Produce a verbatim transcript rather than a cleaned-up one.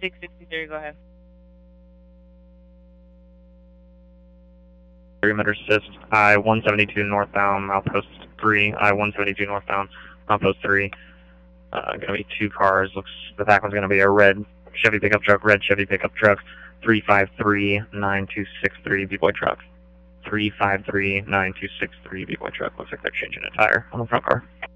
six sixty-three, go ahead. Remitter assist, I one seventy-two northbound, outpost three, I one seventy-two northbound, outpost three. Uh, gonna be two cars, looks, the back one's gonna be a red Chevy pickup truck, red Chevy pickup truck, three five three nine two six three B-Boy truck. three five three nine two six three B-Boy truck, looks like they're changing a tire on the front car.